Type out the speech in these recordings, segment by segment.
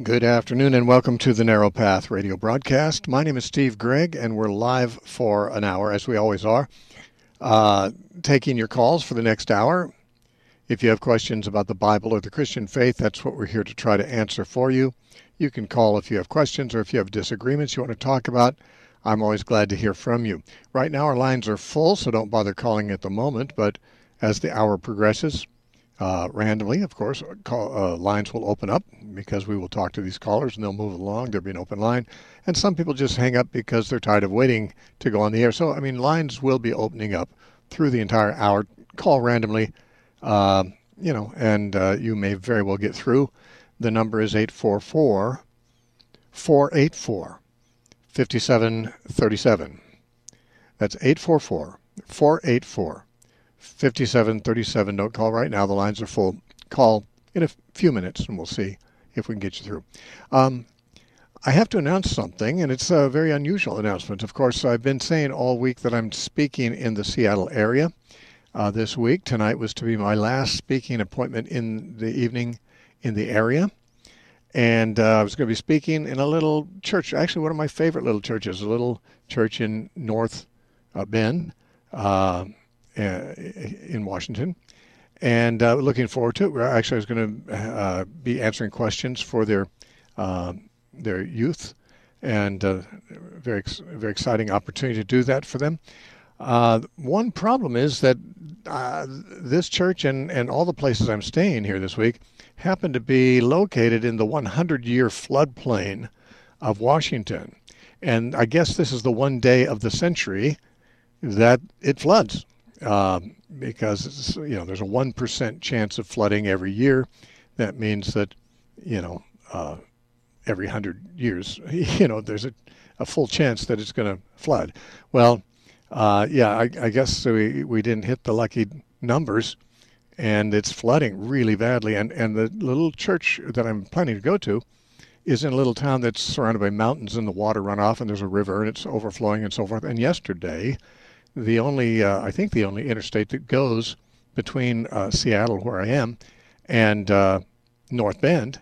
Good afternoon and welcome to the Narrow Path radio broadcast. My name is Steve Gregg and we're live for an hour, as we always are, taking your calls for the next hour. If you have questions about the Bible or the Christian faith, that's what we're here to try to answer for you. You can call if you have questions or if you have disagreements you want to talk about. I'm always glad to hear from you. Right now our lines are full, so don't bother calling at the moment, but as the hour progresses, randomly, of course, lines will open up because we will talk to these callers and they'll move along. There'll be an open line. And some people just hang up because they're tired of waiting to go on the air. So, lines will be opening up through the entire hour. Call randomly, and you may very well get through. The number is 844-484-5737. That's 844-484-5737. Don't call right now. The lines are full. Call in a few minutes and we'll see if we can get you through. I have to announce something, and it's a very unusual announcement. Of course, I've been saying all week that I'm speaking in the Seattle area this week. Tonight was to be my last speaking appointment in the evening in the area. And I was going to be speaking in a little church, actually one of my favorite little churches, a little church in North Bend in Washington. And looking forward to it. Actually, I was going to be answering questions for their youth, and very exciting opportunity to do that for them. One problem is that this church and all the places I'm staying here this week happen to be located in the 100-year floodplain of Washington. And I guess this is the one day of the century that it floods. Because it's, there's a 1% chance of flooding every year. That means that, every 100 years, there's a full chance that it's going to flood. Well, I guess we didn't hit the lucky numbers, and it's flooding really badly. And the little church that I'm planning to go to is in a little town that's surrounded by mountains and the water runoff, and there's a river, and it's overflowing and so forth. And yesterday, the only interstate that goes between Seattle, where I am, and North Bend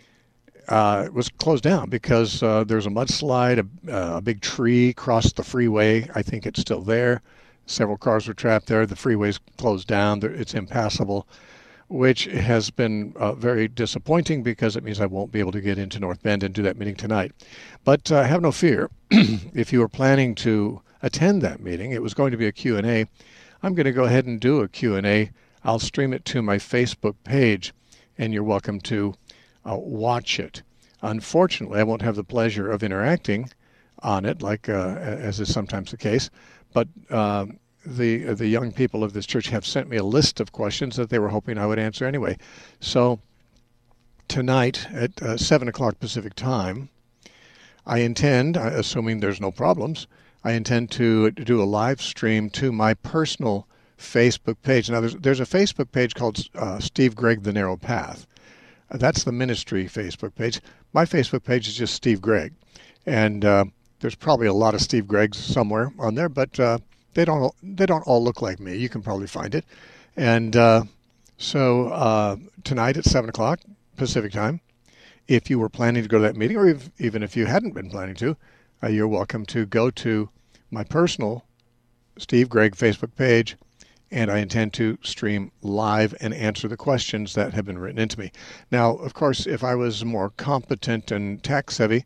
was closed down because there's a mudslide, a big tree crossed the freeway. I think it's still there. Several cars were trapped there. The freeway's closed down. It's impassable, which has been very disappointing because it means I won't be able to get into North Bend and do that meeting tonight. But have no fear. If you are planning to attend that meeting, it was going to be a Q&A. I'm going to go ahead and do a Q&A. I'll stream it to my Facebook page, and you're welcome to watch it. Unfortunately, I won't have the pleasure of interacting on it, like as is sometimes the case, but the young people of this church have sent me a list of questions that they were hoping I would answer anyway. So tonight at 7 o'clock Pacific time, I intend, assuming there's no problems, I intend to do a live stream to my personal Facebook page. Now, there's a Facebook page called Steve Gregg, The Narrow Path. That's the ministry Facebook page. My Facebook page is just Steve Gregg. And there's probably a lot of Steve Greggs somewhere on there, but they don't all look like me. You can probably find it. And so tonight at 7 o'clock Pacific time, if you were planning to go to that meeting, or even if you hadn't been planning to, you're welcome to go to my personal Steve Gregg Facebook page, and I intend to stream live and answer the questions that have been written into me. Now, of course, if I was more competent and tech savvy,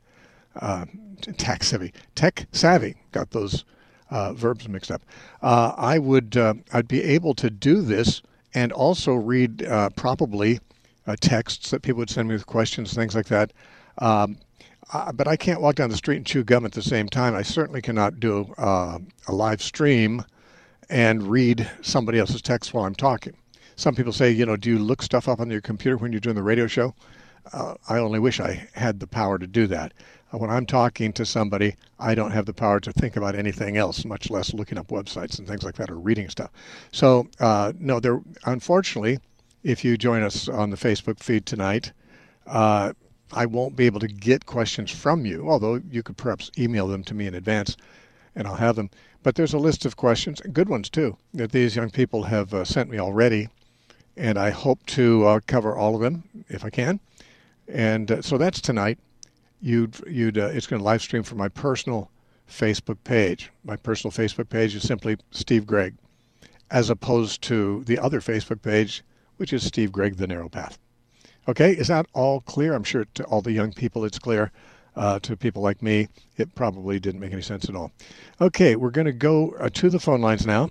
got those verbs mixed up, I'd be able to do this and also read probably texts that people would send me with questions, things like that. But I can't walk down the street and chew gum at the same time. I certainly cannot do a live stream and read somebody else's text while I'm talking. Some people say, do you look stuff up on your computer when you're doing the radio show? I only wish I had the power to do that. When I'm talking to somebody, I don't have the power to think about anything else, much less looking up websites and things like that or reading stuff. So, no, unfortunately, if you join us on the Facebook feed tonight, I won't be able to get questions from you, although you could perhaps email them to me in advance, and I'll have them. But there's a list of questions, good ones too, that these young people have sent me already, and I hope to cover all of them if I can. And so that's tonight. It's going to live stream from my personal Facebook page. My personal Facebook page is simply Steve Gregg, as opposed to the other Facebook page, which is Steve Gregg, The Narrow Path. Okay, is that all clear? I'm sure to all the young people it's clear. To people like me, it probably didn't make any sense at all. Okay, we're going to go to the phone lines now.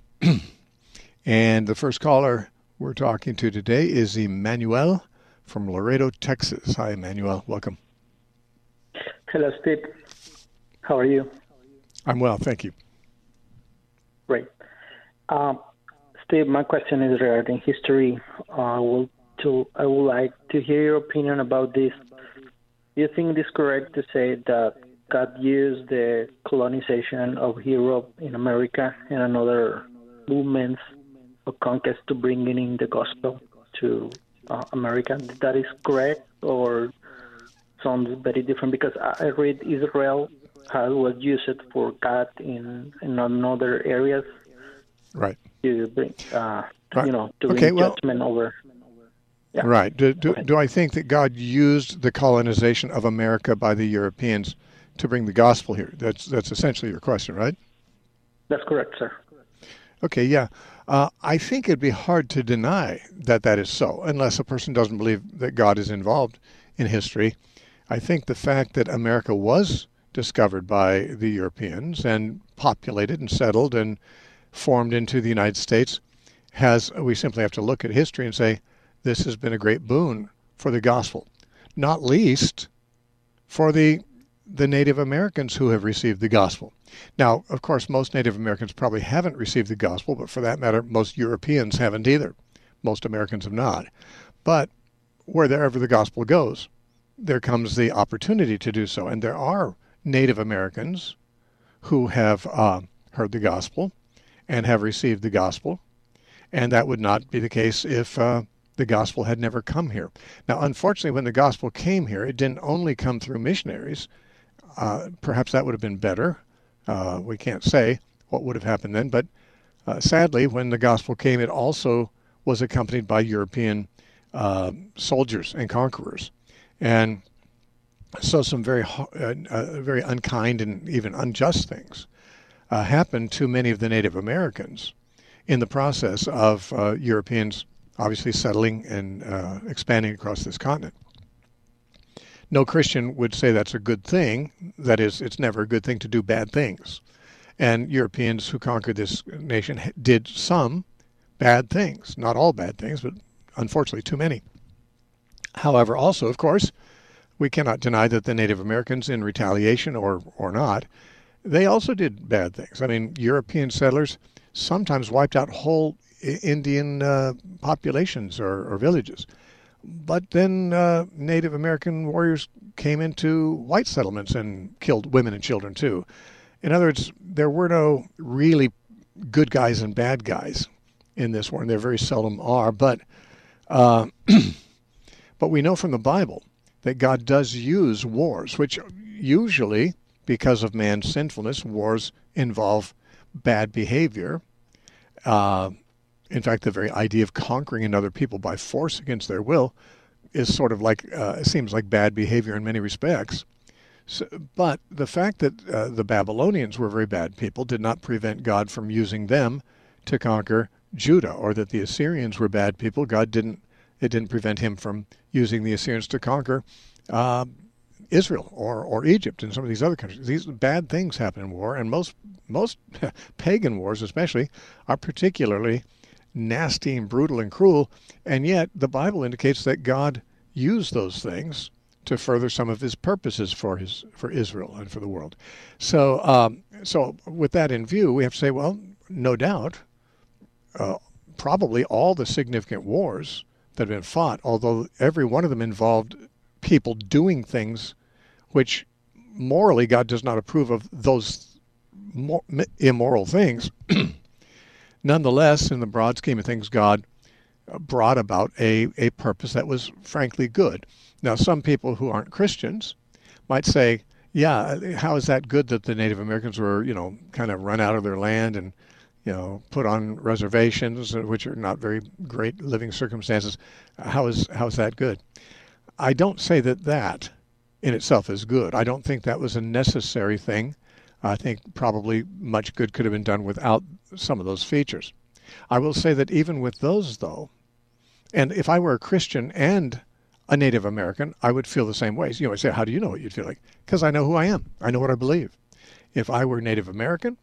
And the first caller we're talking to today is Emmanuel from Laredo, Texas. Hi, Emmanuel. Welcome. Hello, Steve. How are you? I'm well, thank you. Great. Steve, my question is regarding history. I would like to hear your opinion about this. Do you think it is correct to say that God used the colonization of Europe in America and another movements of conquest to bring in the gospel to America? That is correct, or sounds very different? Because I read Israel was used for God in other areas. Right. To bring, right. To bring judgment over. Yeah. Right. Do I think that God used the colonization of America by the Europeans to bring the gospel here? That's essentially your question, right? That's correct, sir. Okay, yeah. I think it'd be hard to deny that is so, unless a person doesn't believe that God is involved in history. I think the fact that America was discovered by the Europeans and populated and settled and formed into the United States we simply have to look at history and say, this has been a great boon for the gospel, not least for the Native Americans who have received the gospel. Now, of course, most Native Americans probably haven't received the gospel, but for that matter, most Europeans haven't either. Most Americans have not. But wherever the gospel goes, there comes the opportunity to do so. And there are Native Americans who have heard the gospel and have received the gospel. And that would not be the case if the gospel had never come here. Now, unfortunately, when the gospel came here, it didn't only come through missionaries. Perhaps that would have been better. We can't say what would have happened then, but sadly, when the gospel came, it also was accompanied by European soldiers and conquerors. And so some very unkind and even unjust things happened to many of the Native Americans in the process of Europeans obviously settling and expanding across this continent. No Christian would say that's a good thing. That is, it's never a good thing to do bad things. And Europeans who conquered this nation did some bad things. Not all bad things, but unfortunately too many. However, also, of course, we cannot deny that the Native Americans, in retaliation or not, they also did bad things. I mean, European settlers sometimes wiped out whole Indian populations or villages. But then Native American warriors came into white settlements and killed women and children too. In other words, there were no really good guys and bad guys in this war, and there very seldom are. But but we know from the Bible that God does use wars, which usually, because of man's sinfulness, wars involve bad behavior. In fact, the very idea of conquering another people by force against their will is sort of like, it seems like bad behavior in many respects. So, but the fact that the Babylonians were very bad people did not prevent God from using them to conquer Judah, or that the Assyrians were bad people. It didn't prevent him from using the Assyrians to conquer Israel or Egypt and some of these other countries. These bad things happen in war, and most pagan wars especially are particularly nasty and brutal and cruel, and yet the Bible indicates that God used those things to further some of his purposes for Israel and for the world. So with that in view, we have to say, well, no doubt, probably all the significant wars that have been fought, although every one of them involved people doing things which morally God does not approve of, those immoral things, nonetheless, in the broad scheme of things, God brought about a purpose that was frankly good. Now, some people who aren't Christians might say, yeah, how is that good that the Native Americans were, kind of run out of their land and, put on reservations, which are not very great living circumstances? How is that good? I don't say that in itself is good. I don't think that was a necessary thing. I think probably much good could have been done without some of those features. I will say that even with those, though, and if I were a Christian and a Native American, I would feel the same way. You know, I say, how do you know what you'd feel like? Because I know who I am. I know what I believe. If I were Native American,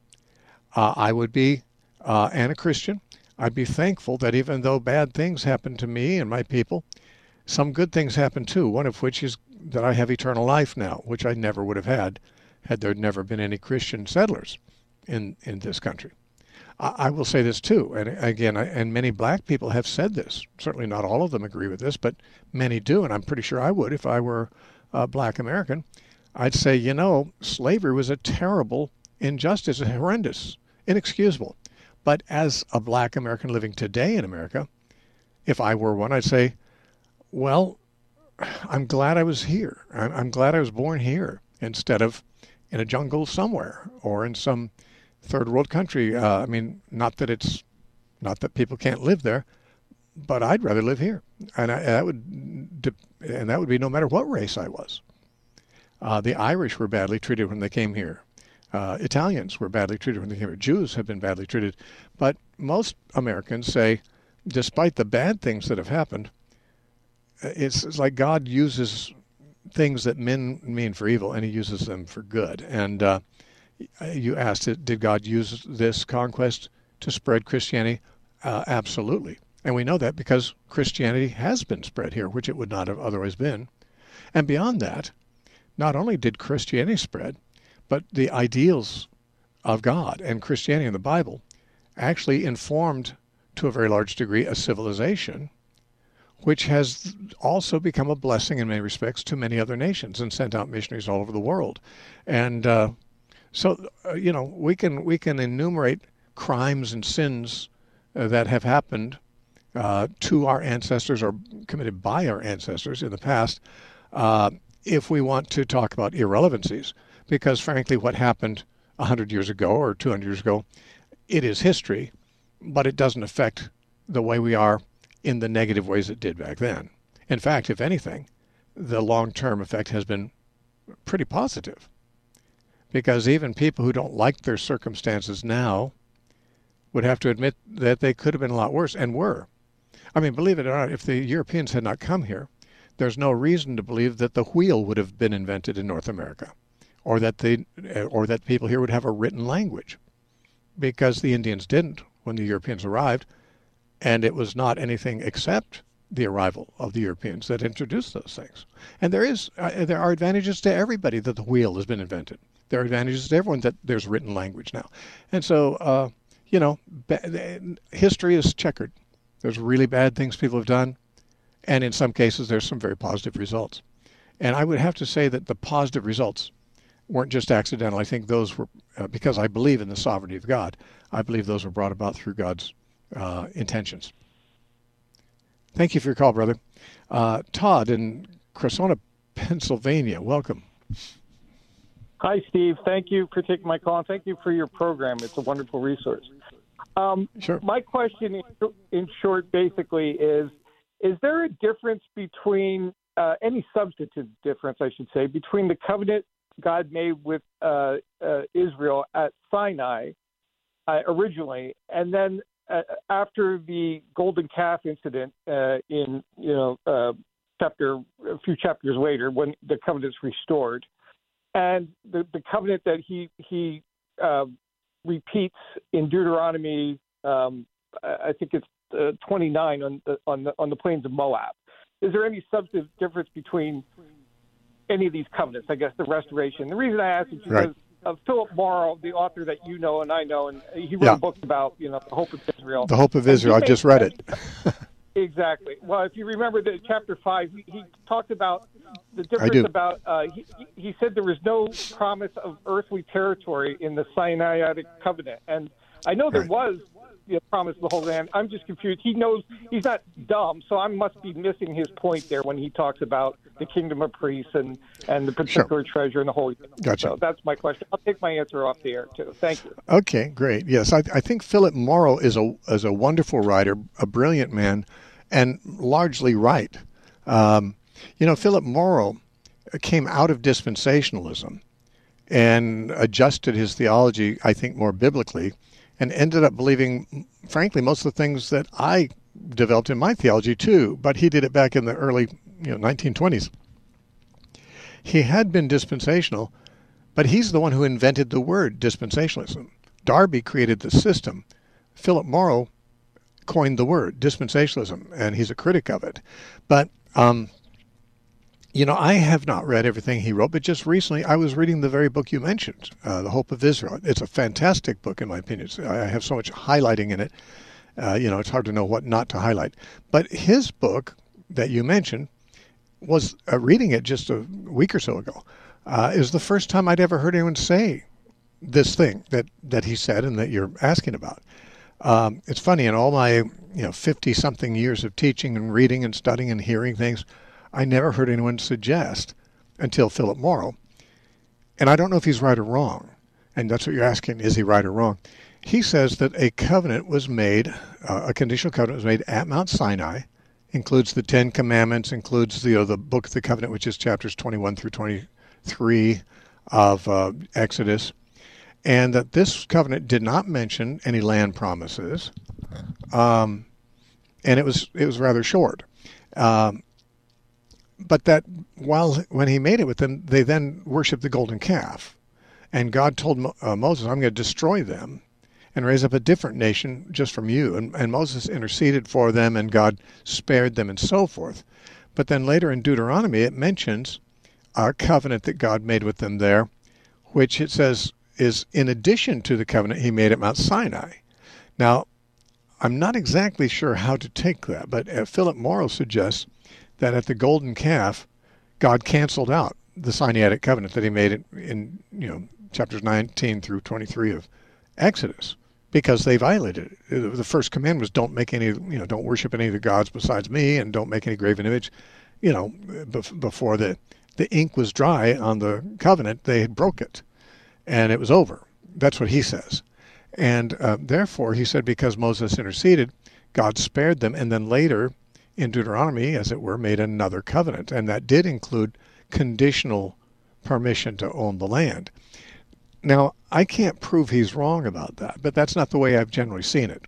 I would be, and a Christian, I'd be thankful that even though bad things happen to me and my people, some good things happen too, one of which is that I have eternal life now, which I never would have had there never been any Christian settlers in this country. I will say this too, and again, and many black people have said this. Certainly not all of them agree with this, but many do, and I'm pretty sure I would if I were a black American. I'd say, you know, slavery was a terrible injustice, horrendous, inexcusable. But as a black American living today in America, if I were one, I'd say, well, I'm glad I was here. I'm glad I was born here instead of in a jungle somewhere or in some third world country. I mean, not that people can't live there, but I'd rather live here, and that would be no matter what race I was. The Irish were badly treated when they came here. Italians were badly treated when they came here. Jews have been badly treated, but most Americans say, despite the bad things that have happened, it's like God uses things that men mean for evil, and he uses them for good. And you asked, did God use this conquest to spread Christianity? Absolutely. And we know that because Christianity has been spread here, which it would not have otherwise been. And beyond that, not only did Christianity spread, but the ideals of God and Christianity in the Bible actually informed, to a very large degree, a civilization which has also become a blessing in many respects to many other nations and sent out missionaries all over the world. And you know, we can enumerate crimes and sins that have happened to our ancestors or committed by our ancestors in the past if we want to talk about irrelevancies. Because frankly, what happened 100 years ago or 200 years ago, it is history, but it doesn't affect the way we are in the negative ways it did back then. In fact, if anything, the long-term effect has been pretty positive. Because even people who don't like their circumstances now would have to admit that they could have been a lot worse, and were. I mean, believe it or not, if the Europeans had not come here, there's no reason to believe that the wheel would have been invented in North America, or that people here would have a written language, because the Indians didn't when the Europeans arrived, and it was not anything except the arrival of the Europeans that introduced those things. And there are advantages to everybody that the wheel has been invented. There are advantages to everyone that there's written language now. And so, you know, history is checkered. There's really bad things people have done, and in some cases there's some very positive results. And I would have to say that the positive results weren't just accidental. I think those were, because I believe in the sovereignty of God, I believe those were brought about through God's intentions. Thank you for your call, brother. Todd in Cressona, Pennsylvania. Welcome. Hi, Steve. Thank you for taking my call, and thank you for your program. It's a wonderful resource. Sure. My question, in short, basically is there a difference between, any substantive difference, I should say, between the covenant God made with Israel at Sinai originally, and then after the golden calf incident in a few chapters later, when the covenant's restored, and the covenant that he repeats in Deuteronomy, I think it's 29 on the plains of Moab. Is there any substantive difference between any of these covenants? I guess the restoration. The reason I ask is because of Philip Morrow, the author that you know and I know, and he wrote a book about the hope of Israel. The Hope of Israel. I just read it. Exactly. Well, if you remember the chapter 5, he talked about the difference about. He said there was no promise of earthly territory in the Sinaitic covenant, and I know there was promise of the whole land. I'm just confused. He knows he's not dumb, so I must be missing his point there when he talks about the kingdom of priests and the particular treasure and the whole. Gotcha. So that's my question. I'll take my answer off the air too. Thank you. Okay, great. Yes, I think Philip Morrow is a wonderful writer, a brilliant man, and largely right. Philip Morrow came out of dispensationalism and adjusted his theology, I think, more biblically, and ended up believing, frankly, most of the things that I developed in my theology too. But he did it back in the early 1920s. He had been dispensational, but he's the one who invented the word dispensationalism. Darby created the system. Philip Morrow coined the word dispensationalism, and he's a critic of it. But I have not read everything he wrote, but just recently I was reading the very book you mentioned, The Hope of Israel. It's a fantastic book, in my opinion. I have so much highlighting in it. It's hard to know what not to highlight. But his book that you mentioned was, reading it just a week or so ago, is the first time I'd ever heard anyone say this thing that he said and that you're asking about. It's funny, in all my 50-something years of teaching and reading and studying and hearing things, I never heard anyone suggest until Philip Morrow. And I don't know if he's right or wrong. And that's what you're asking, is he right or wrong? He says that a covenant was made, a conditional covenant was made at Mount Sinai, includes the Ten Commandments, includes the Book of the Covenant, which is chapters 21 through 23 of Exodus, and that this covenant did not mention any land promises, and it was rather short. But that when he made it with them, they then worshiped the golden calf. And God told Moses, I'm going to destroy them and raise up a different nation just from you. And Moses interceded for them, and God spared them and so forth. But then later in Deuteronomy, it mentions a covenant that God made with them there, which it says is in addition to the covenant he made at Mount Sinai. Now, I'm not exactly sure how to take that, but Philip Morrow suggests that at the golden calf, God canceled out the Sinaitic covenant that he made in chapters 19 through 23 of Exodus, because they violated it. The first command was don't worship any of the gods besides me, and don't make any graven image. Before the ink was dry on the covenant, they had broke it, and it was over. That's what he says. And therefore, he said, because Moses interceded, God spared them, and then later in Deuteronomy, as it were, made another covenant, and that did include conditional permission to own the land. Now, I can't prove he's wrong about that, but that's not the way I've generally seen it.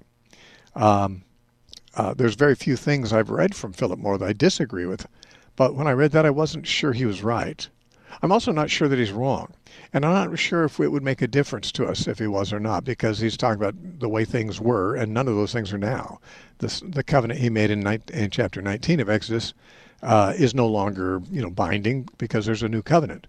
There's very few things I've read from Philip Morrow that I disagree with, but when I read that, I wasn't sure he was right. I'm also not sure that he's wrong, and I'm not sure if it would make a difference to us if he was or not, because he's talking about the way things were, and none of those things are now. The covenant he made in chapter 19 of Exodus is no longer binding, because there's a new covenant.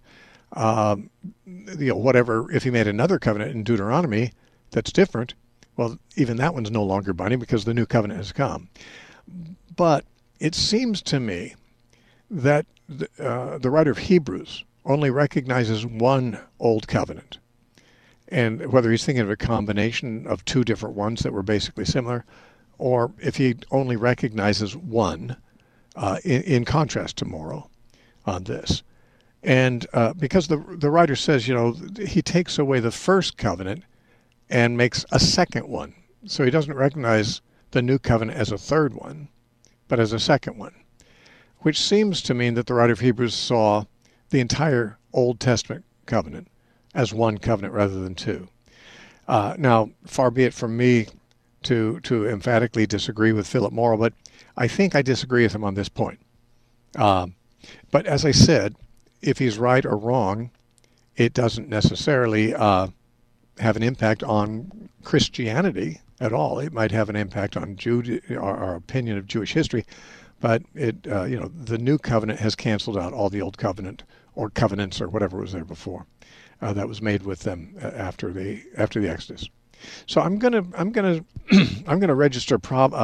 Whatever, if he made another covenant in Deuteronomy that's different, well, even that one's no longer binding because the new covenant has come. But it seems to me that the writer of Hebrews only recognizes one old covenant. And whether he's thinking of a combination of two different ones that were basically similar, or if he only recognizes one, in contrast to Morrow on this. And because the writer says, he takes away the first covenant and makes a second one. So he doesn't recognize the new covenant as a third one, but as a second one, which seems to mean that the writer of Hebrews saw the entire Old Testament covenant as one covenant rather than two. Now, far be it from me to emphatically disagree with Philip Morrow, but I think I disagree with him on this point. But as I said, if he's right or wrong, it doesn't necessarily have an impact on Christianity at all. It might have an impact on our opinion of Jewish history, but the new covenant has canceled out all the old covenant or covenants or whatever was there before that was made with them after the Exodus. So I'm gonna register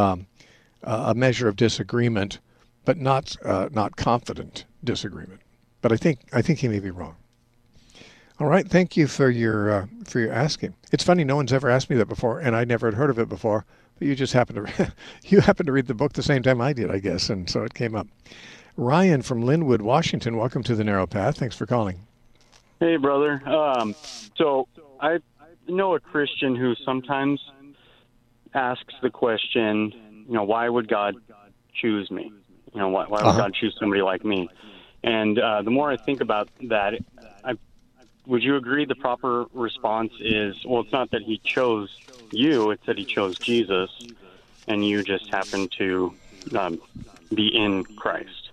a measure of disagreement, but not confident disagreement. But I think he may be wrong. All right, thank you for your asking. It's funny, no one's ever asked me that before, and I never had heard of it before. But you just happened to read the book the same time I did, I guess, and so it came up. Ryan from Linwood, Washington, welcome to the Narrow Path. Thanks for calling. Hey, brother. So I know a Christian who sometimes asks the question, why would God choose me? Why would God choose somebody like me? And the more I think about that, would you agree the proper response is, well, it's not that he chose you, it's that he chose Jesus, and you just happen to be in Christ?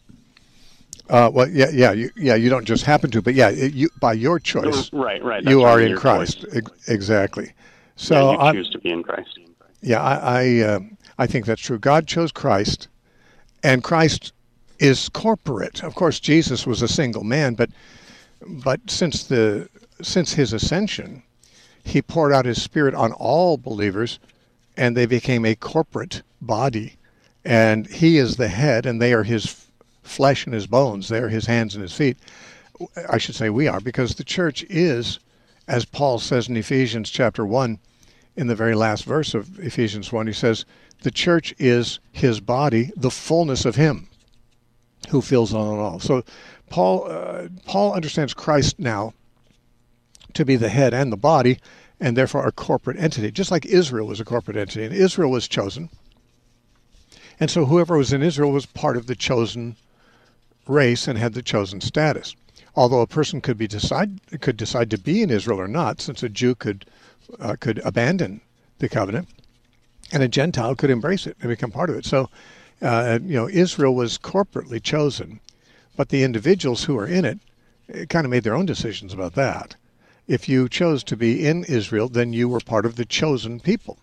You don't just happen to, but you by your choice, right. You are in Christ, exactly. So you choose to be in Christ. Yeah, I think that's true. God chose Christ, and Christ is corporate. Of course, Jesus was a single man, but since his ascension, he poured out his Spirit on all believers, and they became a corporate body. And he is the head, and they are his flesh and his bones. They are his hands and his feet. I should say we are, because the church is, as Paul says in Ephesians chapter 1, in the very last verse of Ephesians 1, he says, the church is his body, the fullness of him who fills all in all. So Paul understands Christ now to be the head and the body, and therefore a corporate entity, just like Israel was a corporate entity. And Israel was chosen. And so whoever was in Israel was part of the chosen race and had the chosen status. Although a person could decide to be in Israel or not, since a Jew could abandon the covenant, and a Gentile could embrace it and become part of it. So, Israel was corporately chosen, but the individuals who are in it kind of made their own decisions about that. If you chose to be in Israel, then you were part of the chosen people.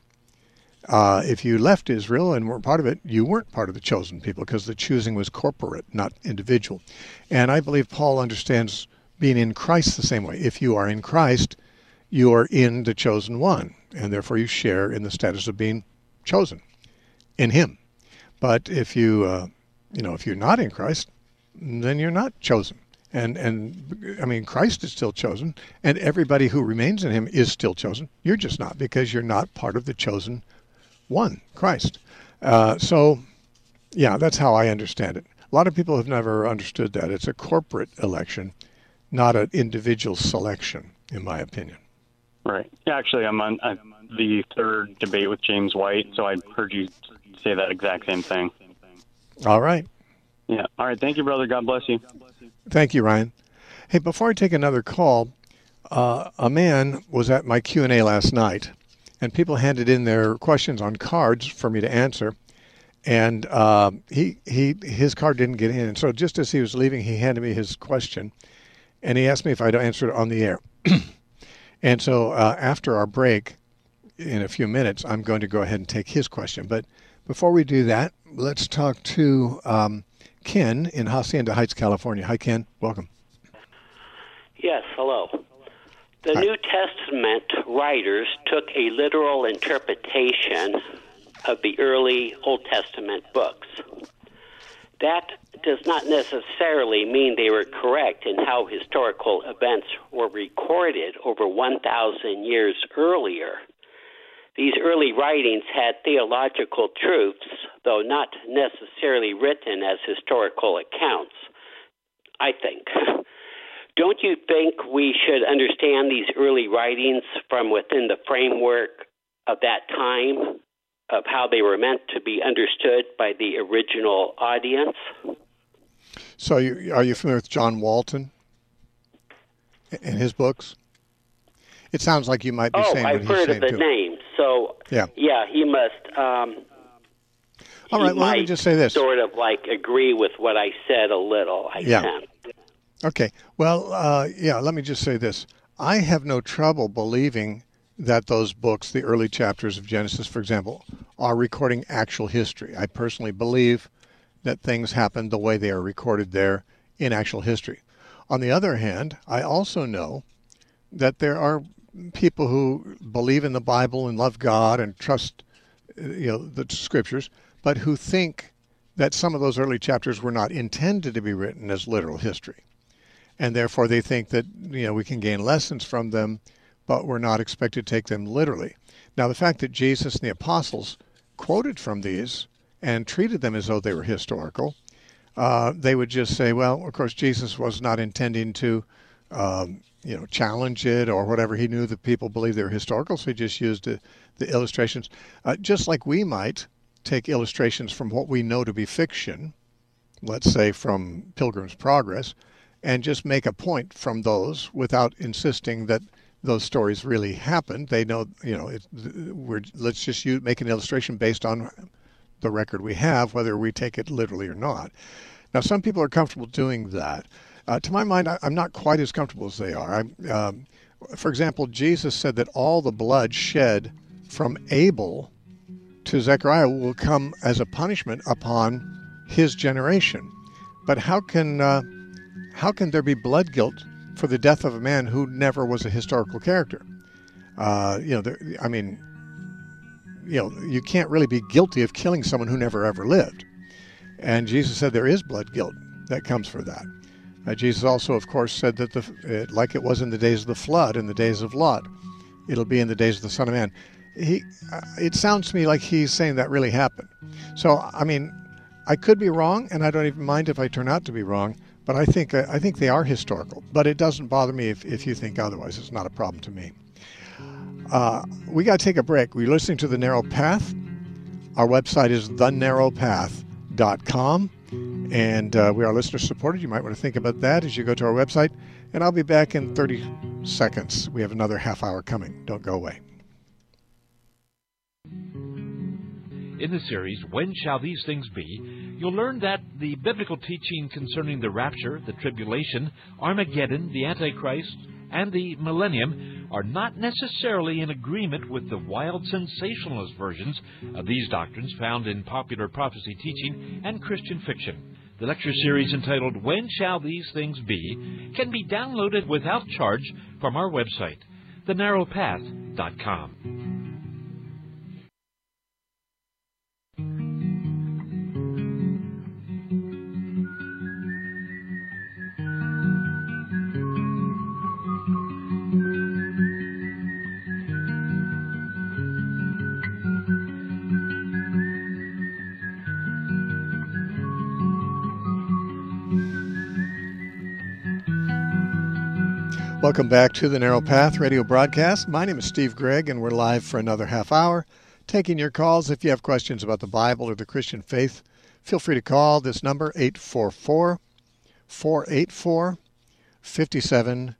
If you left Israel and weren't part of it, you weren't part of the chosen people, because the choosing was corporate, not individual. And I believe Paul understands being in Christ the same way. If you are in Christ, you are in the chosen one, and therefore you share in the status of being chosen in him. But if if you're not in Christ, then you're not chosen. And I mean, Christ is still chosen, and everybody who remains in him is still chosen. You're just not, because you're not part of the chosen one, Christ. So that's how I understand it. A lot of people have never understood that. It's a corporate election, not an individual selection, in my opinion. Right. Yeah, actually, I'm on the third debate with James White, so I heard you say that exact same thing. All right. Yeah. All right. Thank you, brother. God bless you. Thank you, Ryan. Hey, before I take another call, a man was at my Q&A last night, and people handed in their questions on cards for me to answer, and his card didn't get in. And so just as he was leaving, he handed me his question, and he asked me if I'd answer it on the air. And so after our break, in a few minutes, I'm going to go ahead and take his question. But before we do that, let's talk to Ken in Hacienda Heights, California. Hi, Ken. Welcome. Yes, hello. The New Testament writers took a literal interpretation of the early Old Testament books. That does not necessarily mean they were correct in how historical events were recorded over 1,000 years earlier. These early writings had theological truths, though not necessarily written as historical accounts, I think. Don't you think we should understand these early writings from within the framework of that time, of how they were meant to be understood by the original audience? So are you familiar with John Walton and his books? It sounds like you might be saying what he's saying, too. Oh, I've heard of the name. So, yeah, he must... all right, well, let me just say this. Sort of agree with what I said a little, I think. Okay. Well, let me just say this. I have no trouble believing that those books, the early chapters of Genesis, for example, are recording actual history. I personally believe that things happened the way they are recorded there in actual history. On the other hand, I also know that there are people who believe in the Bible and love God and trust the scriptures, but who think that some of those early chapters were not intended to be written as literal history. And therefore they think that we can gain lessons from them, but we're not expected to take them literally. Now, the fact that Jesus and the apostles quoted from these and treated them as though they were historical, they would just say, well, of course, Jesus was not intending to challenge it or whatever. He knew that people believed they were historical, so he just used the illustrations. Just like we might take illustrations from what we know to be fiction let's say from Pilgrim's Progress, and just make a point from those without insisting that those stories really happened. They know, let's just make an illustration based on the record we have, whether we take it literally or not. Now, some people are comfortable doing that. To my mind, I'm not quite as comfortable as they are. For example, Jesus said that all the blood shed from Abel to Zechariah will come as a punishment upon his generation. But how can there be blood guilt for the death of a man who never was a historical character? You can't really be guilty of killing someone who never ever lived. And Jesus said there is blood guilt that comes for that. Jesus also, of course, said that like it was in the days of the flood, in the days of Lot, it'll be in the days of the Son of Man. It sounds to me like he's saying that really happened. So, I could be wrong, and I don't even mind if I turn out to be wrong, but I think they are historical. But it doesn't bother me if you think otherwise. It's not a problem to me. We got to take a break. We're listening to The Narrow Path. Our website is thenarrowpath.com, and we are listener supported. You might want to think about that as you go to our website. And I'll be back in 30 seconds. We have another half hour coming. Don't go away. In the series, When Shall These Things Be?, you'll learn that the biblical teaching concerning the rapture, the tribulation, Armageddon, the Antichrist, and the millennium are not necessarily in agreement with the wild sensationalist versions of these doctrines found in popular prophecy teaching and Christian fiction. The lecture series entitled When Shall These Things Be? Can be downloaded without charge from our website, thenarrowpath.com. Welcome back to the Narrow Path radio broadcast. My name is Steve Gregg, and we're live for another half hour, taking your calls. If you have questions about the Bible or the Christian faith, feel free to call this number, 844-484-5737.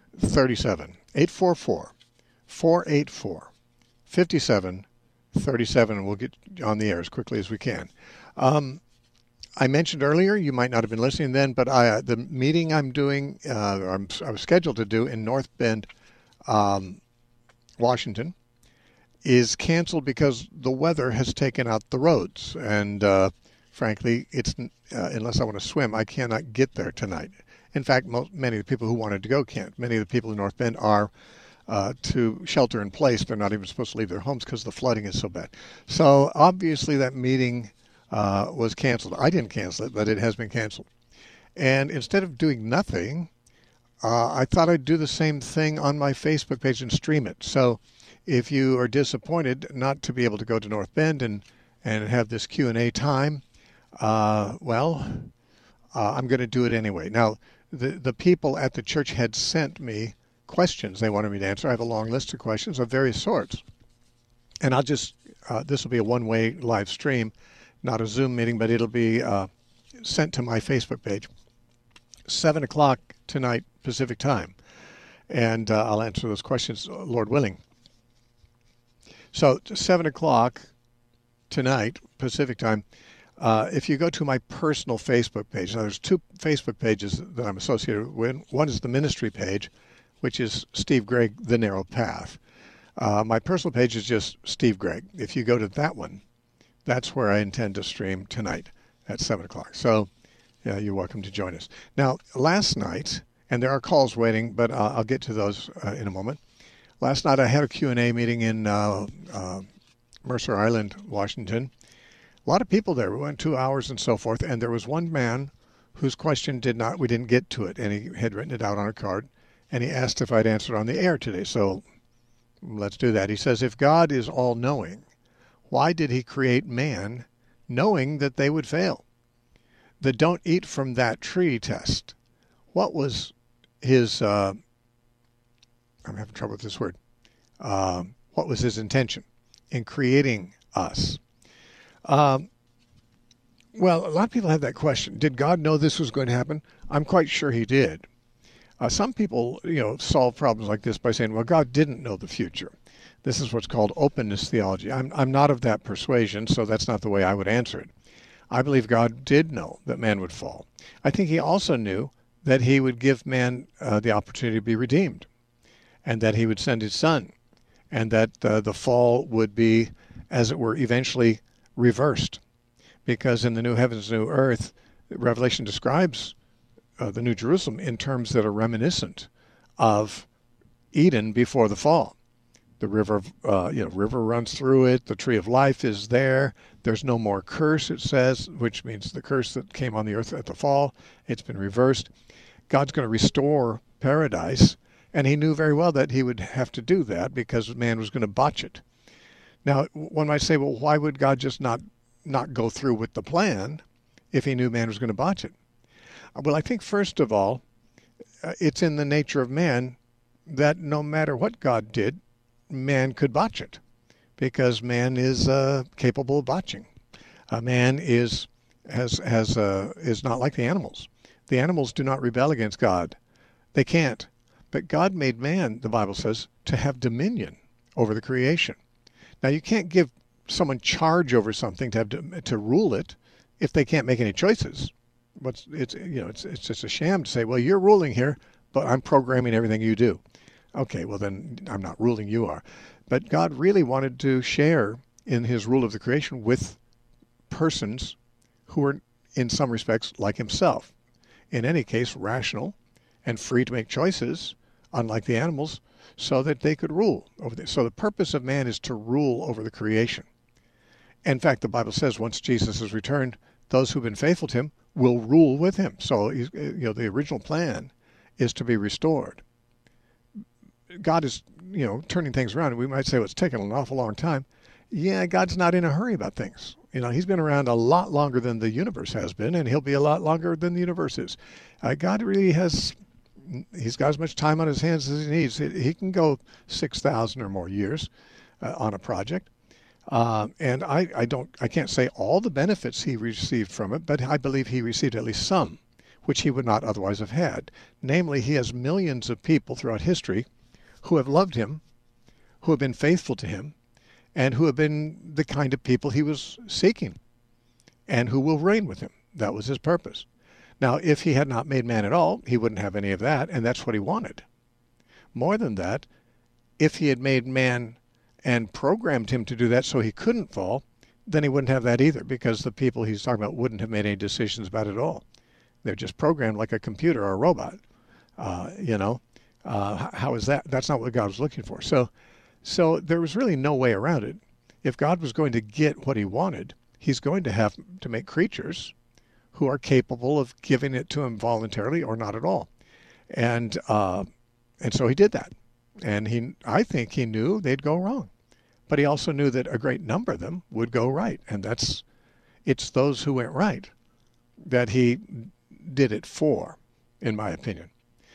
844-484-5737, and we'll get on the air as quickly as we can. I mentioned earlier, you might not have been listening then, but the meeting I'm doing, I was scheduled to do in North Bend, Washington, is canceled because the weather has taken out the roads. And frankly, it's unless I want to swim, I cannot get there tonight. In fact, many of the people who wanted to go can't. Many of the people in North Bend are to shelter in place. They're not even supposed to leave their homes because the flooding is so bad. So obviously that meeting was canceled. I didn't cancel it, but it has been canceled. And instead of doing nothing, I thought I'd do the same thing on my Facebook page and stream it. So if you are disappointed not to be able to go to North Bend and have this Q&A time, I'm going to do it anyway. Now, the people at the church had sent me questions they wanted me to answer. I have a long list of questions of various sorts. And I'll just, this will be a one-way live stream, not a Zoom meeting, but it'll be sent to my Facebook page, 7 o'clock tonight Pacific time. And I'll answer those questions, Lord willing. So 7 o'clock tonight Pacific time, if you go to my personal Facebook page, now there's two Facebook pages that I'm associated with. One is the ministry page, which is Steve Gregg, The Narrow Path. My personal page is just Steve Gregg. If you go to that one, that's where I intend to stream tonight at 7 o'clock. So yeah, you're welcome to join us. Now, last night, and there are calls waiting, but I'll get to those in a moment. Last night I had a Q&A meeting in Mercer Island, Washington. A lot of people there. We went 2 hours and so forth, and there was one man whose question we didn't get to it, and he had written it out on a card, and he asked if I'd answer it on the air today. So let's do that. He says, if God is all-knowing, why did he create man knowing that they would fail? The don't eat from that tree test. What was his, I'm having trouble with this word. What was his intention in creating us? Well, a lot of people have that question. Did God know this was going to happen? I'm quite sure he did. Some people, solve problems like this by saying, well, God didn't know the future. This is what's called openness theology. I'm not of that persuasion, so that's not the way I would answer it. I believe God did know that man would fall. I think he also knew that he would give man the opportunity to be redeemed, and that he would send his son, and that the fall would be, as it were, eventually reversed. Because in the new heavens, new earth, Revelation describes the New Jerusalem in terms that are reminiscent of Eden before the fall. The river runs through it. The tree of life is there. There's no more curse, it says, which means the curse that came on the earth at the fall, it's been reversed. God's going to restore paradise, and he knew very well that he would have to do that because man was going to botch it. Now, one might say, well, why would God just not go through with the plan if he knew man was going to botch it? Well, I think, first of all, it's in the nature of man that no matter what God did, man could botch it, because man is capable of botching. Man is not like the animals. The animals do not rebel against God. They can't. But God made man, the Bible says, to have dominion over the creation. Now, you can't give someone charge over something to rule it if they can't make any choices. It's just a sham to say, well, you're ruling here, but I'm programming everything you do. Okay, well then I'm not ruling, you are. But God really wanted to share in his rule of the creation with persons who are in some respects like himself. In any case, rational and free to make choices, unlike the animals, so that they could rule over this. So the purpose of man is to rule over the creation. In fact, the Bible says once Jesus has returned, those who've been faithful to him will rule with him. So, the original plan is to be restored. God is, turning things around. We might say, well, it's taken an awful long time. Yeah, God's not in a hurry about things. He's been around a lot longer than the universe has been, and he'll be a lot longer than the universe is. God really he's got as much time on his hands as he needs. He can go 6,000 or more years on a project. And I can't say all the benefits he received from it, but I believe he received at least some, which he would not otherwise have had. Namely, he has millions of people throughout history who have loved him, who have been faithful to him, and who have been the kind of people he was seeking, and who will reign with him. That was his purpose. Now, if he had not made man at all, he wouldn't have any of that, and that's what he wanted. More than that, if he had made man and programmed him to do that so he couldn't fall, then he wouldn't have that either, because the people he's talking about wouldn't have made any decisions about it at all. They're just programmed like a computer or a robot. How is that? That's not what God was looking for. So there was really no way around it. If God was going to get what he wanted, he's going to have to make creatures who are capable of giving it to him voluntarily or not at all. And so he did that. And I think he knew they'd go wrong. But he also knew that a great number of them would go right. And it's those who went right that he did it for, in my opinion.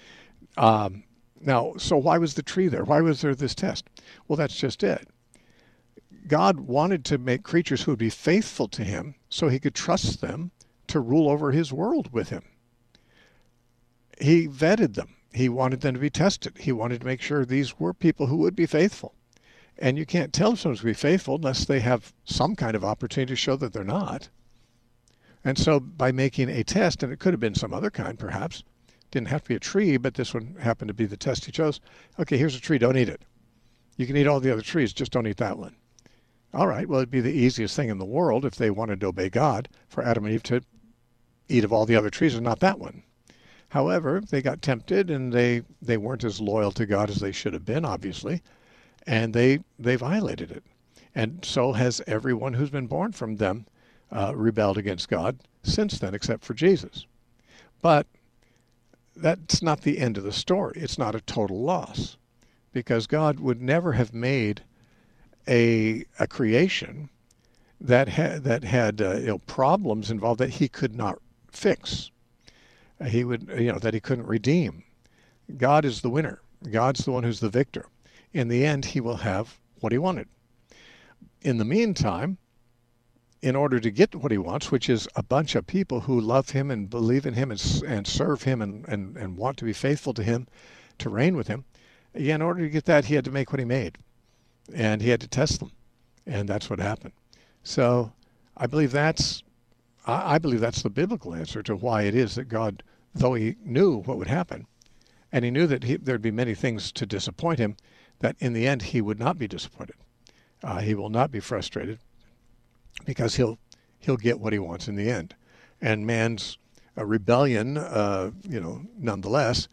Now, so why was the tree there? Why was there this test? Well, that's just it. God wanted to make creatures who would be faithful to him so he could trust them to rule over his world with him. He vetted them. He wanted them to be tested. He wanted to make sure these were people who would be faithful. And you can't tell someone to be faithful unless they have some kind of opportunity to show that they're not. And so by making a test, and it could have been some other kind perhaps, didn't have to be a tree, but this one happened to be the test he chose. Okay, here's a tree, don't eat it. You can eat all the other trees, just don't eat that one. All right, well, it'd be the easiest thing in the world if they wanted to obey God for Adam and Eve to eat of all the other trees and not that one. However, they got tempted, and they weren't as loyal to God as they should have been, obviously, and they violated it. And so has everyone who's been born from them rebelled against God since then, except for Jesus. But that's not the end of the story. It's not a total loss, because God would never have made a creation that had problems involved that he could not fix. He would, that he couldn't redeem. God is the winner. God's the one who's the victor. In the end, he will have what he wanted. In the meantime, in order to get what he wants, which is a bunch of people who love him and believe in him and serve him and want to be faithful to him, to reign with him, yeah, in order to get that, he had to make what he made. And he had to test them. And that's what happened. So I believe that's the biblical answer to why it is that God, though he knew what would happen, and he knew that there'd be many things to disappoint him, that in the end he would not be disappointed. He will not be frustrated, because he'll get what he wants in the end. And man's rebellion, nonetheless,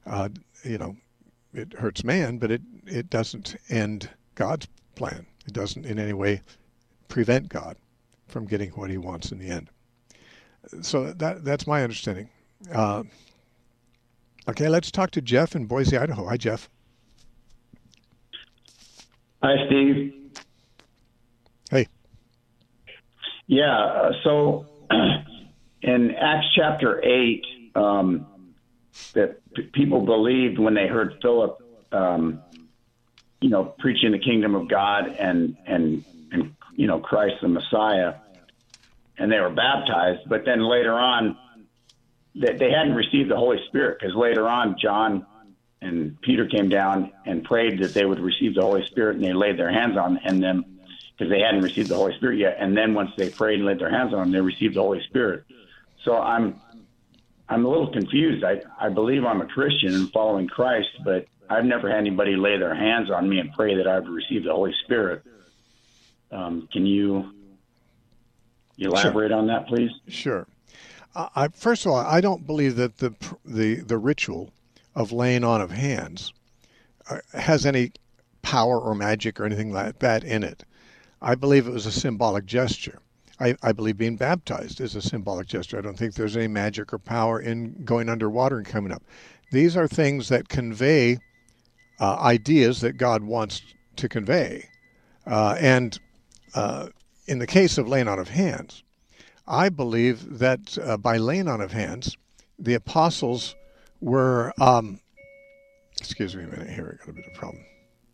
it hurts man, but it doesn't end God's plan. It doesn't in any way prevent God from getting what he wants in the end. So that's my understanding. Okay, let's talk to Jeff in Boise, Idaho. Hi, Jeff. Hi, Steve. Hey. Yeah, so in Acts chapter 8, that people believed when they heard Philip, preaching the kingdom of God and Christ the Messiah, and they were baptized. But then later on, they hadn't received the Holy Spirit, because later on, John and Peter came down and prayed that they would receive the Holy Spirit, and they laid their hands on them because they hadn't received the Holy Spirit yet. And then once they prayed and laid their hands on them, they received the Holy Spirit. So I'm a little confused. I believe I'm a Christian and following Christ, but I've never had anybody lay their hands on me and pray that I've received the Holy Spirit. Can you elaborate on that, please? Sure. First of all, I don't believe that the ritual of laying on of hands has any power or magic or anything like that in it. I believe it was a symbolic gesture. I believe being baptized is a symbolic gesture. I don't think there's any magic or power in going underwater and coming up. These are things that convey ideas that God wants to convey. And in the case of laying on of hands, I believe that by laying on of hands, the apostles were, excuse me a minute here, I got a bit of a problem.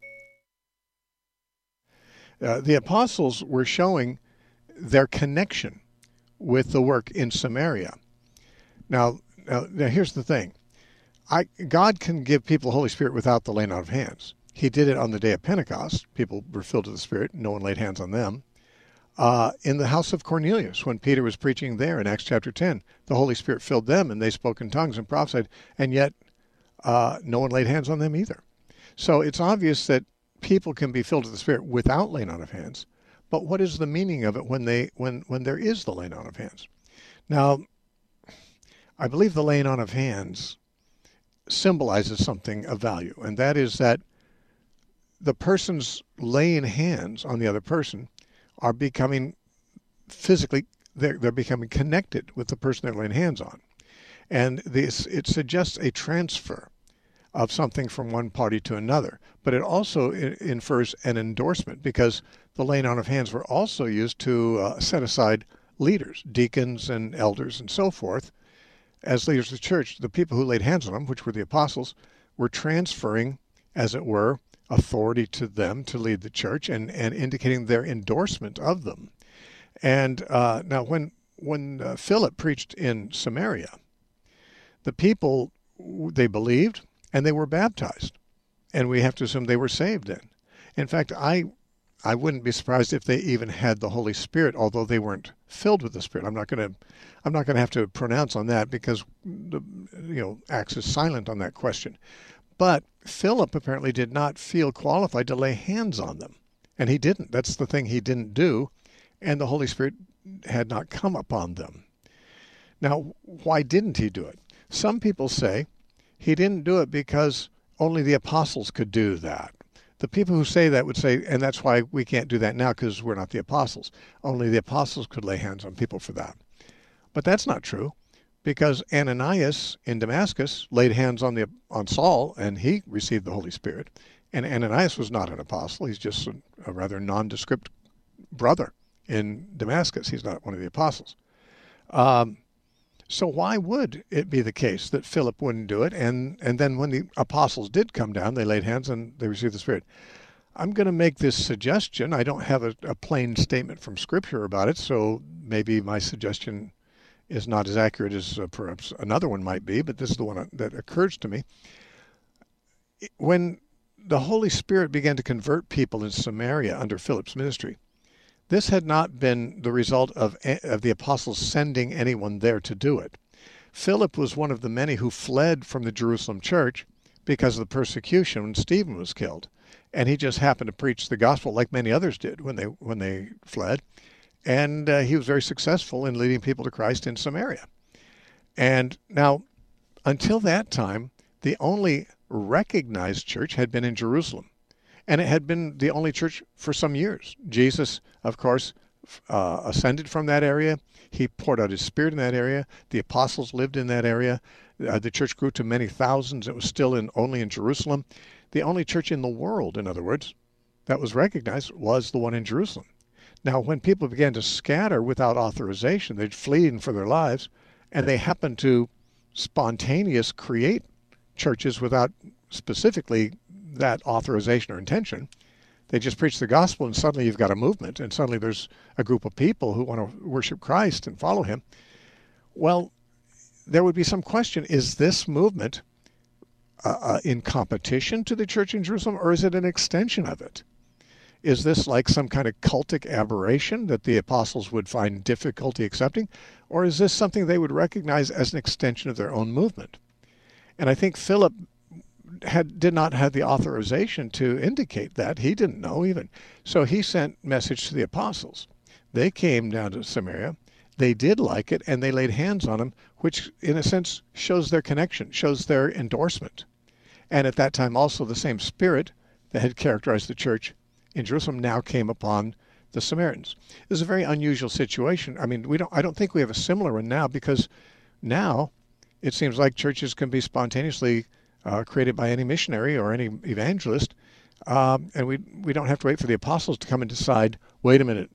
The apostles were showing their connection with the work in Samaria. Now here's the thing. God can give people the Holy Spirit without the laying on of hands. He did it on the day of Pentecost. People were filled with the Spirit. No one laid hands on them. In the house of Cornelius, when Peter was preaching there in Acts chapter 10, the Holy Spirit filled them and they spoke in tongues and prophesied, and yet no one laid hands on them either. So it's obvious that people can be filled with the Spirit without laying on of hands. But what is the meaning of it when there is the laying on of hands? Now, I believe the laying on of hands symbolizes something of value, and that is that the person's laying hands on the other person are becoming physically, they're becoming connected with the person they're laying hands on. And it suggests a transfer of something from one party to another. But it also infers an endorsement, because the laying on of hands were also used to set aside leaders, deacons and elders and so forth. As leaders of the church, the people who laid hands on them, which were the apostles, were transferring, as it were, authority to them to lead the church and indicating their endorsement of them. And now when Philip preached in Samaria, the people, they believed and they were baptized. And we have to assume they were saved then. In fact, I wouldn't be surprised if they even had the Holy Spirit, although they weren't filled with the Spirit. I'm not going to have to pronounce on that, because Acts is silent on that question. But Philip apparently did not feel qualified to lay hands on them, and he didn't. That's the thing he didn't do, and the Holy Spirit had not come upon them. Now, why didn't he do it? Some people say he didn't do it because only the apostles could do that. The people who say that would say, and that's why we can't do that now, because we're not the apostles. Only the apostles could lay hands on people for that. But that's not true, because Ananias in Damascus laid hands on Saul, and he received the Holy Spirit. And Ananias was not an apostle. He's just a rather nondescript brother in Damascus. He's not one of the apostles. So why would it be the case that Philip wouldn't do it? And then when the apostles did come down, they laid hands and they received the Spirit. I'm going to make this suggestion. I don't have a plain statement from Scripture about it, so maybe my suggestion is not as accurate as perhaps another one might be, but this is the one that occurs to me. When the Holy Spirit began to convert people in Samaria under Philip's ministry, this had not been the result of the apostles sending anyone there to do it. Philip was one of the many who fled from the Jerusalem church because of the persecution when Stephen was killed. And he just happened to preach the gospel like many others did when they fled. And he was very successful in leading people to Christ in Samaria. And now, until that time, the only recognized church had been in Jerusalem. And it had been the only church for some years. Jesus, of course, ascended from that area. He poured out his Spirit in that area. The apostles lived in that area. The church grew to many thousands. It was still only in Jerusalem. The only church in the world, in other words, that was recognized was the one in Jerusalem. Now, when people began to scatter without authorization, they'd fleeing for their lives, and they happened to spontaneous create churches without specifically that authorization or intention. They just preach the gospel, and suddenly you've got a movement, and suddenly there's a group of people who want to worship Christ and follow him. Well, there would be some question, is this movement in competition to the church in Jerusalem, or is it an extension of it? Is this like some kind of cultic aberration that the apostles would find difficulty accepting, or is this something they would recognize as an extension of their own movement? And I think Philip did not have the authorization to indicate that. He didn't know even. So he sent message to the apostles. They came down to Samaria. They did like it, and they laid hands on them, which in a sense shows their connection, shows their endorsement. And at that time also the same spirit that had characterized the church in Jerusalem now came upon the Samaritans. This is a very unusual situation. I mean, I don't think we have a similar one now, because now it seems like churches can be spontaneously created by any missionary or any evangelist, and we don't have to wait for the apostles to come and decide, wait a minute,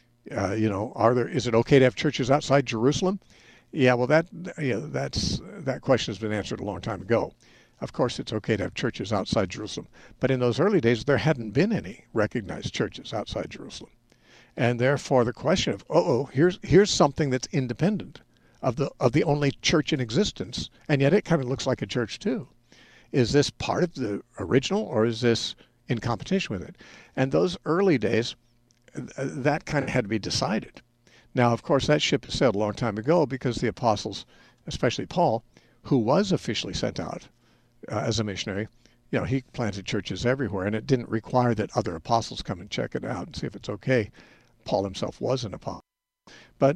is it okay to have churches outside Jerusalem? Yeah, well, that question has been answered a long time ago. Of course, it's okay to have churches outside Jerusalem, but in those early days, there hadn't been any recognized churches outside Jerusalem, and therefore the question of, here's something that's independent of the only church in existence, and yet it kind of looks like a church too. Is this part of the original, or is this in competition with it? And those early days, that kind of had to be decided. Now, of course, that ship sailed a long time ago, because the apostles, especially Paul, who was officially sent out as a missionary, he planted churches everywhere, and it didn't require that other apostles come and check it out and see if it's okay. Paul himself was an apostle. But,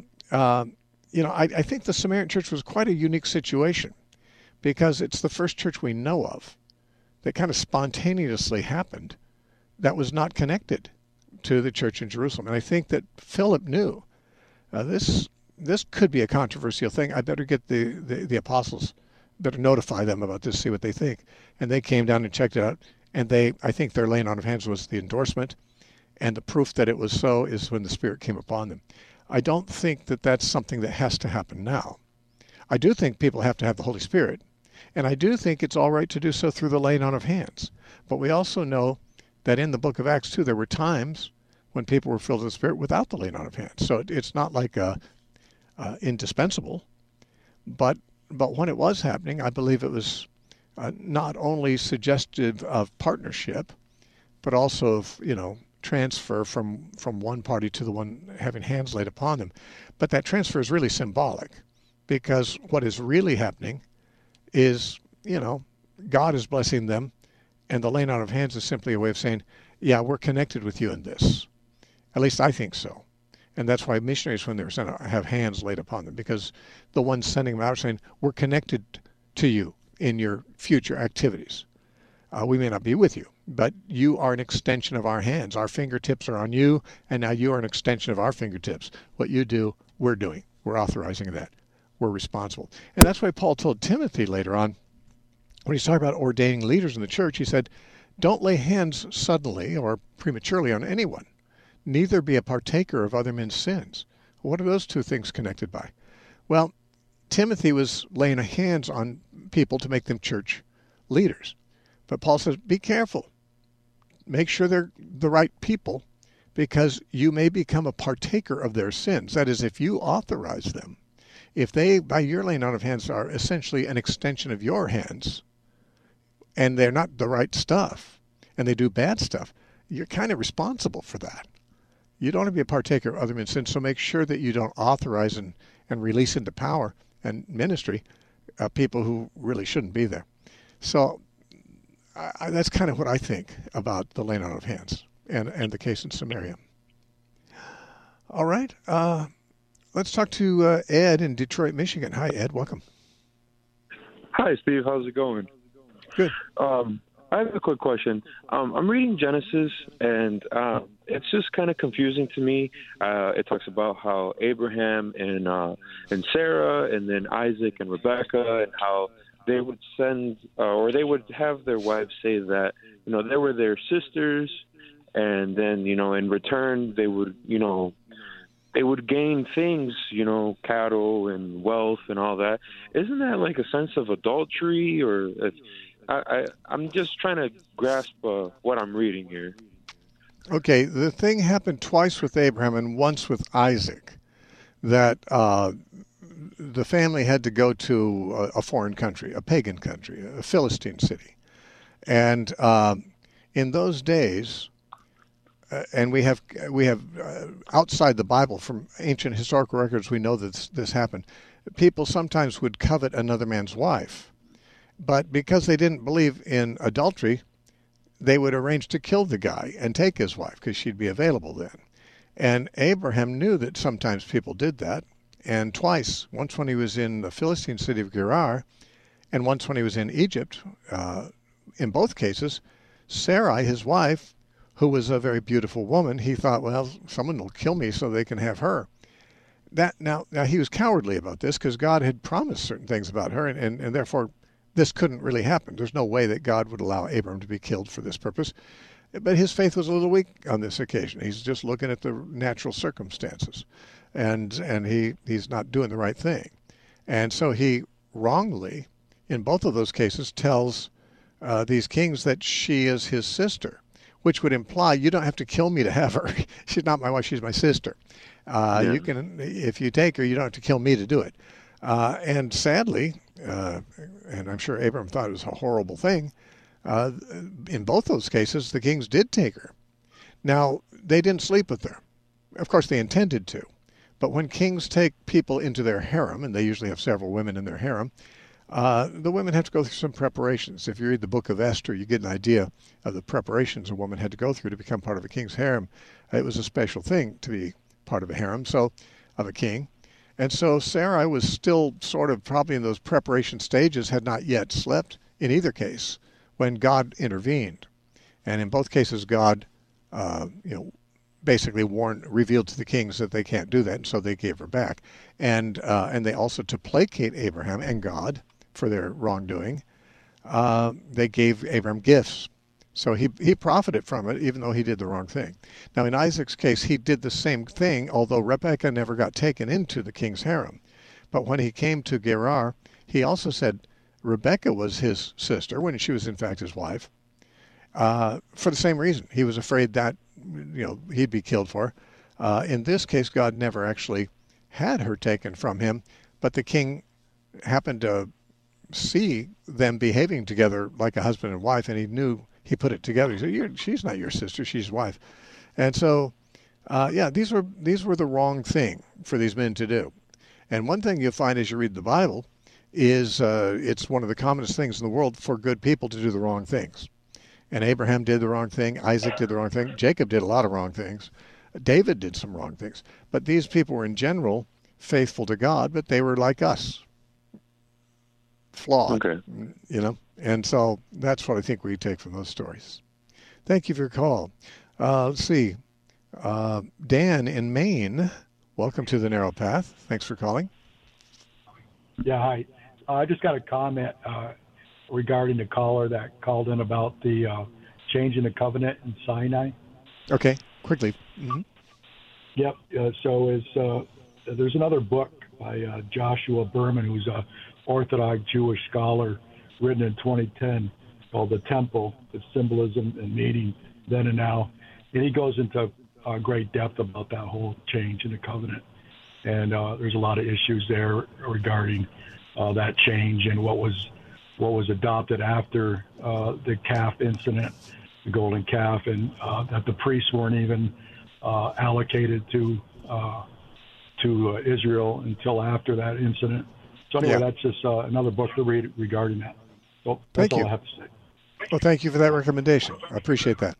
I think the Samaritan church was quite a unique situation, because it's the first church we know of that kind of spontaneously happened that was not connected to the church in Jerusalem. And I think that Philip knew this could be a controversial thing. I better get the apostles, better notify them about this, see what they think. And they came down and checked it out. And I think their laying on of hands was the endorsement. And the proof that it was so is when the Spirit came upon them. I don't think that that's something that has to happen now. I do think people have to have the Holy Spirit. And I do think it's all right to do so through the laying on of hands. But we also know that in the book of Acts, too, there were times when people were filled with the Spirit without the laying on of hands. So it's not like indispensable. But when it was happening, I believe it was not only suggestive of partnership, but also of, transfer from one party to the one having hands laid upon them. But that transfer is really symbolic, because what is really happening is, God is blessing them, and the laying on of hands is simply a way of saying, yeah, we're connected with you in this. At least I think so. And that's why missionaries, when they're sent out, have hands laid upon them, because the ones sending them out are saying, we're connected to you in your future activities. We may not be with you, but you are an extension of our hands. Our fingertips are on you, and now you are an extension of our fingertips. What you do, we're doing. We're authorizing that. We're responsible. And that's why Paul told Timothy later on, when he's talking about ordaining leaders in the church, he said, don't lay hands suddenly or prematurely on anyone, neither be a partaker of other men's sins. What are those two things connected by? Well, Timothy was laying hands on people to make them church leaders. But Paul says, be careful. make sure they're the right people, because you may become a partaker of their sins. That is, if you authorize them, if they, by your laying on of hands, are essentially an extension of your hands, and they're not the right stuff, and they do bad stuff, you're kind of responsible for that. You don't want to be a partaker of other men's sins, so make sure that you don't authorize and release into power and ministry people who really shouldn't be there. So that's kind of what I think about the laying on of hands and the case in Samaria. All right. Let's talk to Ed in Detroit, Michigan. Hi, Ed. Welcome. Hi, Steve. How's it going? Good. I have a quick question. I'm reading Genesis, and it's just kind of confusing to me. It talks about how Abraham and Sarah, and then Isaac and Rebecca, and how they would send or they would have their wives say that they were their sisters, and then in return they would they would gain things, cattle and wealth and all that. Isn't that like a sense of adultery, or? I'm just trying to grasp what I'm reading here. Okay, the thing happened twice with Abraham and once with Isaac, that the family had to go to a foreign country, a pagan country, a Philistine city. And in those days, and we have outside the Bible, from ancient historical records, we know that this happened. People sometimes would covet another man's wife. But because they didn't believe in adultery, they would arrange to kill the guy and take his wife because she'd be available then. And Abraham knew that sometimes people did that. And twice, once when he was in the Philistine city of Gerar, and once when he was in Egypt, in both cases, Sarai, his wife, who was a very beautiful woman, he thought, well, someone will kill me so they can have her. Now he was cowardly about this because God had promised certain things about her, and therefore this couldn't really happen. There's no way that God would allow Abram to be killed for this purpose. But his faith was a little weak on this occasion. He's just looking at the natural circumstances, and he's not doing the right thing. And so he wrongly, in both of those cases, tells these kings that she is his sister, which would imply you don't have to kill me to have her. She's not my wife, she's my sister. You can, if you take her, you don't have to kill me to do it. And sadly, and I'm sure Abram thought it was a horrible thing, in both those cases, the kings did take her. Now, they didn't sleep with her. Of course, they intended to. But when kings take people into their harem, and they usually have several women in their harem, the women have to go through some preparations. If you read the book of Esther, you get an idea of the preparations a woman had to go through to become part of a king's harem. It was a special thing to be part of a harem, so of a king. And so Sarai was still sort of probably in those preparation stages, had not yet slept in either case when God intervened. And in both cases, God, basically revealed to the kings that they can't do that, and so they gave her back. And they also, to placate Abraham and God for their wrongdoing, they gave Abraham gifts. So he profited from it, even though he did the wrong thing. Now, in Isaac's case, he did the same thing, although Rebekah never got taken into the king's harem. But when he came to Gerar, he also said Rebekah was his sister, when she was in fact his wife, for the same reason. He was afraid that he'd be killed for her. In this case, God never actually had her taken from him, but the king happened to see them behaving together like a husband and wife, and he put it together. He said, she's not your sister, she's wife. And so, these were the wrong thing for these men to do. And one thing you'll find as you read the Bible is it's one of the commonest things in the world for good people to do the wrong things. And Abraham did the wrong thing. Isaac did the wrong thing. Jacob did a lot of wrong things. David did some wrong things. But these people were in general faithful to God, but they were like us, flawed. Okay. And so that's what I think we take from those stories. Thank you for your call. Let's see. Dan in Maine, welcome to the Narrow Path. Thanks for calling. Yeah, hi. I just got a comment regarding the caller that called in about the change in the covenant in Sinai. Okay, quickly. Mm-hmm. Yep. There's another book by Joshua Berman, who's a Orthodox Jewish scholar, written in 2010, called The Temple, Its Symbolism and Meaning then and now. And he goes into great depth about that whole change in the covenant. And there's a lot of issues there regarding that change and what was adopted after the calf incident, the golden calf, and that the priests weren't even allocated to Israel until after that incident. So anyway, that's just another book to read regarding that. So that's all I have to say. Well, thank you for that recommendation. I appreciate that.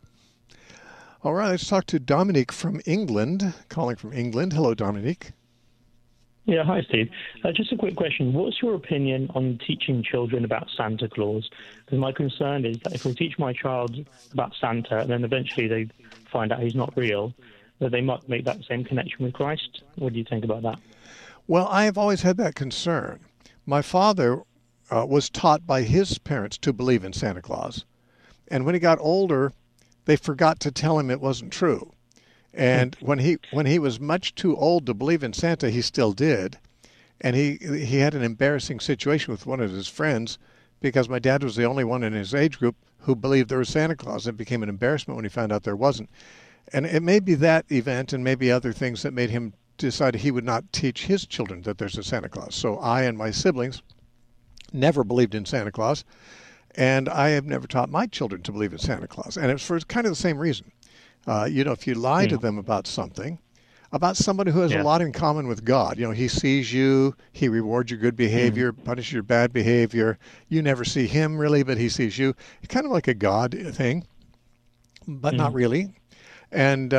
All right, let's talk to Dominique from England, calling from England. Hello, Dominique. Yeah, hi, Steve. Just a quick question. What's your opinion on teaching children about Santa Claus? Because my concern is that if we teach my child about Santa and then eventually they find out he's not real, that they might make that same connection with Christ. What do you think about that? Well, I have always had that concern. My father was taught by his parents to believe in Santa Claus. And when he got older, they forgot to tell him it wasn't true. And when he was much too old to believe in Santa, he still did. And he had an embarrassing situation with one of his friends because my dad was the only one in his age group who believed there was Santa Claus. It became an embarrassment when he found out there wasn't. And it may be that event and maybe other things that made him decide he would not teach his children that there's a Santa Claus. So I and my siblings never believed in Santa Claus, and I have never taught my children to believe in Santa Claus. And it's for kind of the same reason. If you lie to them about something, about somebody who has a lot in common with God, he sees you, he rewards your good behavior, punishes your bad behavior. You never see him really, but he sees you. It's kind of like a God thing, but not really. And,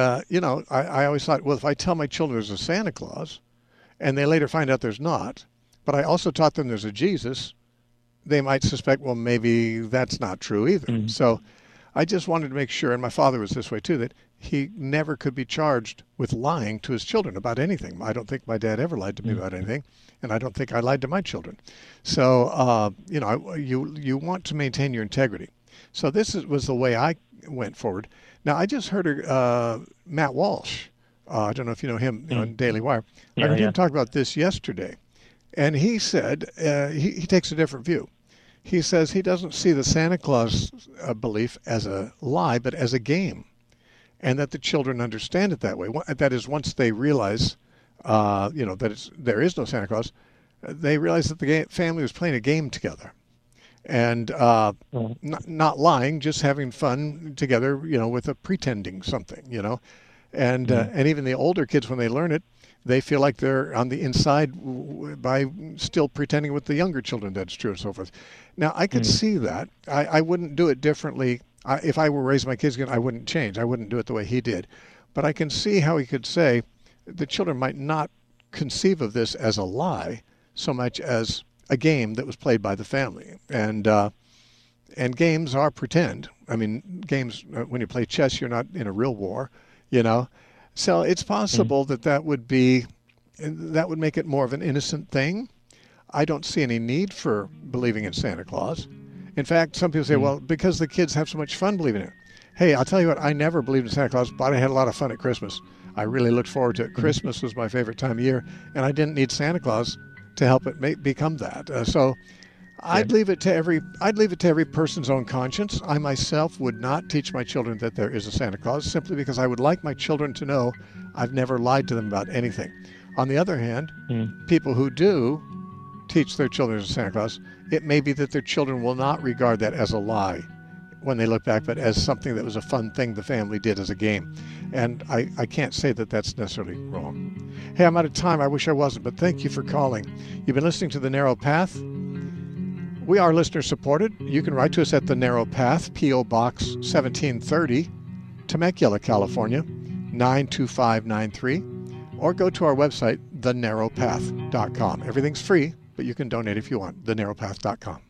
I always thought, well, if I tell my children there's a Santa Claus and they later find out there's not, but I also taught them there's a Jesus, they might suspect, well, maybe that's not true either. So I just wanted to make sure, and my father was this way too, that he never could be charged with lying to his children about anything. I don't think my dad ever lied to me about anything, and I don't think I lied to my children. So, you want to maintain your integrity. So this was the way I went forward. Now, I just heard Matt Walsh. I don't know if you know him on Daily Wire. I heard him talk about this yesterday. And he said he takes a different view. He says he doesn't see the Santa Claus belief as a lie, but as a game, and that the children understand it that way. That is, once they realize, that there is no Santa Claus, they realize that the family was playing a game together, and not lying, just having fun together, with a pretending something, and even the older kids, when they learn it, they feel like they're on the inside by still pretending with the younger children that's true and so forth. Now, I could see that. I wouldn't do it differently. If I were raising my kids again, I wouldn't change. I wouldn't do it the way he did. But I can see how he could say the children might not conceive of this as a lie so much as a game that was played by the family. And games are pretend. I mean, games, when you play chess, you're not in a real war, So it's possible that would make it more of an innocent thing. I don't see any need for believing in Santa Claus. In fact, some people say, well, because the kids have so much fun believing in it. Hey, I'll tell you what, I never believed in Santa Claus, but I had a lot of fun at Christmas. I really looked forward to it. Christmas was my favorite time of year, and I didn't need Santa Claus to help it become that. I'd leave it to every person's own conscience. I myself would not teach my children that there is a Santa Claus, simply because I would like my children to know I've never lied to them about anything. On the other hand, people who do teach their children there's a Santa Claus, it may be that their children will not regard that as a lie when they look back, but as something that was a fun thing the family did as a game. And I can't say that that's necessarily wrong. Hey, I'm out of time. I wish I wasn't, but thank you for calling. You've been listening to The Narrow Path. We are listener supported. You can write to us at The Narrow Path, P.O. Box 1730, Temecula, California, 92593, or go to our website, thenarrowpath.com. Everything's free, but you can donate if you want, thenarrowpath.com.